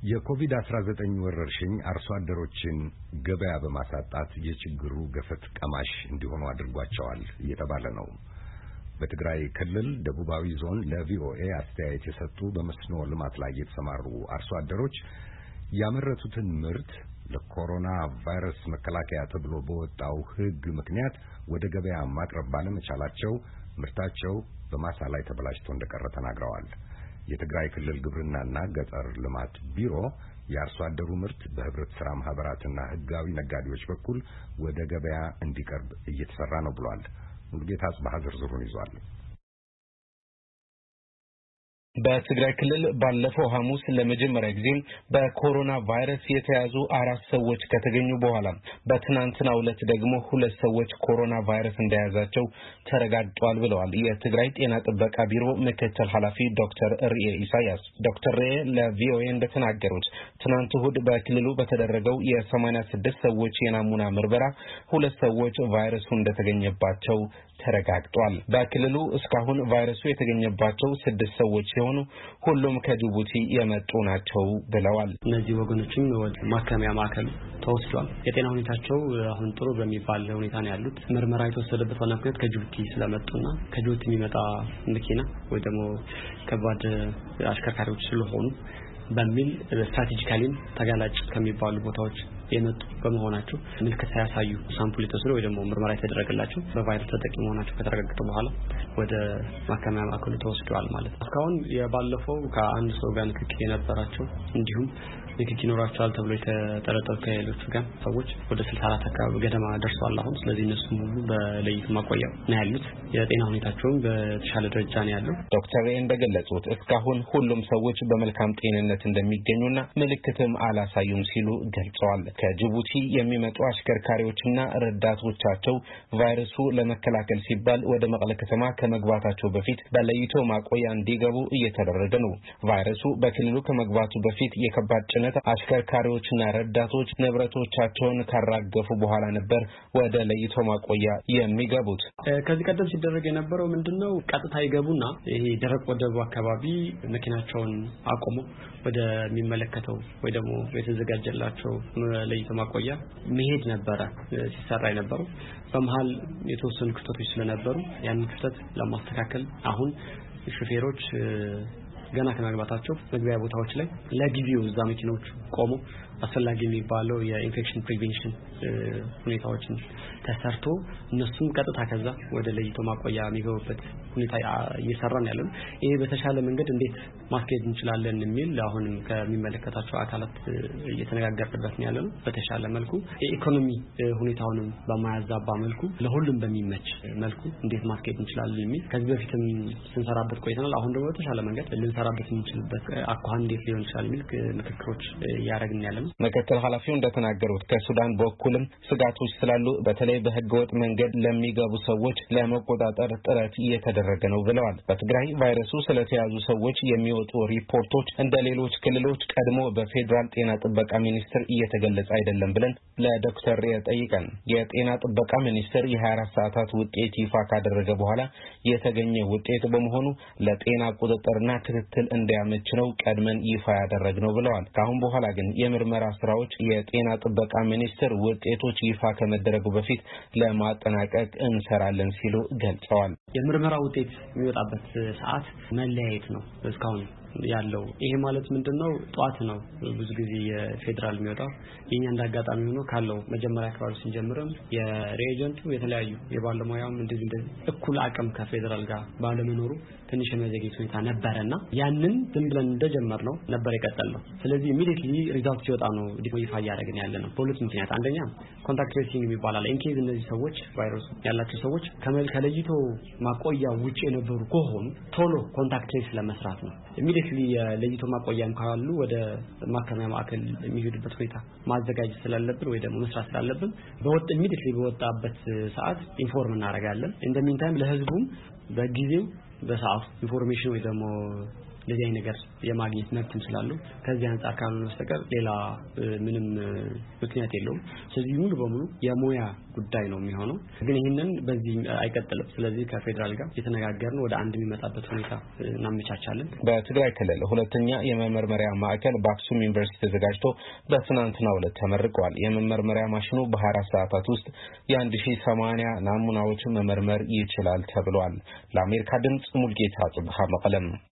የኮቪድ-19 ወረርሽኝ አርሶ አደሮችን ገበያ በማሳጣት የችግሩ ገፈት ቀማሽ እንዲሆኑ አድርጓቸዋል እየተባለ ነው። በትግራይ ክልል ደቡባዊ ዞን ለቪኦኤ አስተያየት የሰጡ በመስኖ ልማት ላይ የተሰማሩ አርሶ አደሮች ያመረቱትን ምርት ለኮሮና ቫይረስ መከላከያ ተብሎ በወጣው ሕግ ምክንያት ወደ ገበያ ማቅረብ ባለመቻላቸው ምርታቸው በማሳ ላይ ተበላሽቶ እንደቀረ ተናግረዋል። የትግራይ ክልል ግብርናና ገጠር ልማት ቢሮ የአርሶ አደሩ ምርት በህብረት ሥራ ማህበራትና ህጋዊ ነጋዴዎች በኩል ወደ ገበያ እንዲቀርብ እየተሰራ ነው ብሏል። ሙሉጌታ አጽባህ ዝርዝሩን ይዟል። በትግራይ ክልል ባለፈው ሐሙስ ለመጀመሪያ ጊዜ በኮሮና ቫይረስ የተያዙ 4 ሰዎች ከተገኙ በኋላ በትናንትናው ዕለት ደግሞ 2 ሰዎች ኮሮና ቫይረስ እንደያዛቸው ተረጋግጧል ብለዋል የትግራይ ጤና ጥበቃ ቢሮ ምክትል ኃላፊ ዶክተር ርኤ ኢሳያስ። ዶክተር ርኤ ለቪኦኤ እንደተናገሩት ትናንት እሁድ በክልሉ በተደረገው የ86 ሰዎች የናሙና ምርመራ 2 ሰዎች ቫይረሱ እንደተገኘባቸው ተረጋግጧል። በክልሉ እስካሁን ቫይረሱ የተገኘባቸው 6 ሰዎች ሲሆኑ ሁሉም ከጅቡቲ የመጡ ናቸው ብለዋል። እነዚህ ወገኖችም ወደ ማከሚያ ማዕከል ተወስዷል። የጤና ሁኔታቸው አሁን ጥሩ በሚባል ሁኔታ ነው ያሉት። ምርመራ የተወሰደበት ዋና ምክንያት ከጅቡቲ ስለመጡና ከጅቡቲ የሚመጣ መኪና ወይ ደግሞ ከባድ አሽከርካሪዎች ስለሆኑ በሚል ስትራቴጂካሊም ተጋላጭ ከሚባሉ ቦታዎች የመጡ በመሆናቸው ምልክት ሳያሳዩ ሳምፕል የተወሰደ ወይ ደግሞ ምርመራ የተደረገላቸው በቫይረስ ተጠቂ መሆናቸው ከተረጋገጠ በኋላ ወደ ማከሚያ ማዕከሉ ተወስደዋል ማለት ነው። እስካሁን የባለፈው ከአንድ ሰው ጋር ንክኪ የነበራቸው እንዲሁም ንክኪ ይኖራቸዋል ተብሎ የተጠረጠሩ ከሌሎች ጋር ሰዎች ወደ 64 አካባቢ ገደማ ደርሰዋል አሁን። ስለዚህ እነሱም ሁሉ በለይቶ ማቆያ ነው ያሉት። የጤና ሁኔታቸውም በተሻለ ደረጃ ነው ያለው። ዶክተር እንደገለጹት እስካሁን ሁሉም ሰዎች በመልካም ጤንነት እንደሚገኙና ምልክትም አላሳዩም ሲሉ ገልጸዋል። ከጅቡቲ የሚመጡ አሽከርካሪዎችና ረዳቶቻቸው ቫይረሱ ለመከላከል ሲባል ወደ መቀለ ከተማ ከመግባታቸው በፊት በለይቶ ማቆያ እንዲገቡ እየተደረገ ነው። ቫይረሱ በክልሉ ከመግባቱ በፊት የከባድ ጭነት አሽከርካሪዎችና ረዳቶች ንብረቶቻቸውን ካራገፉ በኋላ ነበር ወደ ለይቶ ማቆያ የሚገቡት። ከዚህ ቀደም ሲደረግ የነበረው ምንድነው ቀጥታ ይገቡና ይሄ ደረቅ ወደቡ አካባቢ መኪናቸውን አቆሙ ወደ የሚመለከተው ወይ ደግሞ የተዘጋጀላቸው ለይቶ ማቆያ መሄድ ነበረ ሲሰራ የነበረው። በመሃል የተወሰኑ ክፍተቶች ስለነበሩ ያንን ክፍተት ለማስተካከል አሁን ሹፌሮች ገና ከመግባታቸው መግቢያ ቦታዎች ላይ ለጊዜው እዛ መኪኖች ቆሞ አስፈላጊ የሚባለው የኢንፌክሽን ፕሪቬንሽን ሁኔታዎችን ተሰርቶ እነሱም ቀጥታ ከዛ ወደ ለይቶ ማቆያ የሚገቡበት ሁኔታ እየሰራን ያለው። ይሄ በተሻለ መንገድ እንዴት ማስኬድ እንችላለን የሚል አሁንም ከሚመለከታቸው አካላት እየተነጋገርንበት ነው ያለው። በተሻለ መልኩ የኢኮኖሚ ሁኔታውንም በማያዛባ መልኩ ለሁሉም በሚመች መልኩ እንዴት ማስኬድ እንችላለን የሚል ከዚህ በፊትም ስንሰራበት ቆይተናል። አሁን ደግሞ በተሻለ መንገድ ልንሰራበት የምንችልበት አኳኋን እንዴት ሊሆን ይችላል የሚል ምክክሮች እያደረግን ያለው። ምክትል ኃላፊው እንደተናገሩት ከሱዳን በኩልም ስጋቶች ስላሉ በተለይ በህገወጥ መንገድ ለሚገቡ ሰዎች ለመቆጣጠር ጥረት እየተደረገ ነው ብለዋል። በትግራይ ቫይረሱ ስለተያዙ ሰዎች የሚወጡ ሪፖርቶች እንደ ሌሎች ክልሎች ቀድሞ በፌደራል ጤና ጥበቃ ሚኒስቴር እየተገለጸ አይደለም ብለን ለዶክተር ጠይቀን የጤና ጥበቃ ሚኒስቴር የ24 ሰዓታት ውጤት ይፋ ካደረገ በኋላ የተገኘ ውጤት በመሆኑ ለጤና ቁጥጥርና ክትትል እንዲያመች ነው ቀድመን ይፋ ያደረግነው ብለዋል። ካሁን በኋላ ግን የምርመራ ስራዎች የጤና ጥበቃ ሚኒስቴር ውጤቶች ይፋ ከመደረጉ በፊት ለማጠናቀቅ እንሰራለን ሲሉ ገልጸዋል። የምርመራ ውጤት የሚወጣበት ሰዓት መለያየት ነው እስካሁን ያለው። ይሄ ማለት ምንድነው? ጧት ነው ብዙ ጊዜ የፌደራል የሚወጣው። የኛ እንዳጋጣሚ ሆኖ ካለው መጀመሪያ አካባቢ ሲጀምርም የሬጀንቱ የተለያዩ የባለሙያውም እንደዚህ እኩል አቅም ከፌደራል ጋር ባለመኖሩ ትንሽ የመዘግየት ሁኔታ ነበርና ያንን ዝም ብለን እንደጀመር ነው ነበር የቀጠልነው። ስለዚህ ኢሚዲየትሊ ሪዛልት ሲወጣ ነው ይፋ ያደረግን ያለነው በሁለት ምክንያት። አንደኛ ኮንታክት ትሬሲንግ የሚባል ኢንኬዝ እነዚህ ሰዎች ቫይረሱ ያላቸው ሰዎች ከለይቶ ማቆያ ውጪ የነበሩ ከሆኑ ቶሎ ኮንታክት ትሬስ ለመስራት ነው። ኢሚዲየትሊ ለይቶ ማቆያም ካሉ ወደ ማከሚያ ማዕከል የሚሄዱበት ሁኔታ ማዘጋጀት ስላለብን ወይ ደግሞ መስራት ስላለብን ኢሚዲየትሊ በወጣበት ሰዓት ኢንፎርም እናደርጋለን። እንደሚንታይም ለህዝቡም በጊዜው በሰዓቱ ኢንፎርሜሽን ወይ ደግሞ ለዚህ ነገር የማግኘት መብትም ስላለው ከዚህ አንፃር ካልሆነ በስተቀር ሌላ ምንም ምክንያት የለውም። ስለዚህ ሙሉ በሙሉ የሙያ ጉዳይ ነው የሚሆነው። ግን ይሄንን በዚህ አይቀጥልም። ስለዚህ ከፌደራል ጋር የተነጋገርን ወደ አንድ የሚመጣበት ሁኔታ እናመቻቻለን። በትግራይ ክልል ሁለተኛ የመመርመሪያ ማዕከል በአክሱም ዩኒቨርሲቲ ተዘጋጅቶ በትናንትናው ዕለት ተመርቋል። የመመርመሪያ ማሽኑ በ24 ሰዓታት ውስጥ የ1080 ናሙናዎችን መመርመር ይችላል ተብሏል። ለአሜሪካ ድምጽ ሙልጌታ ጽብሃ መቀለም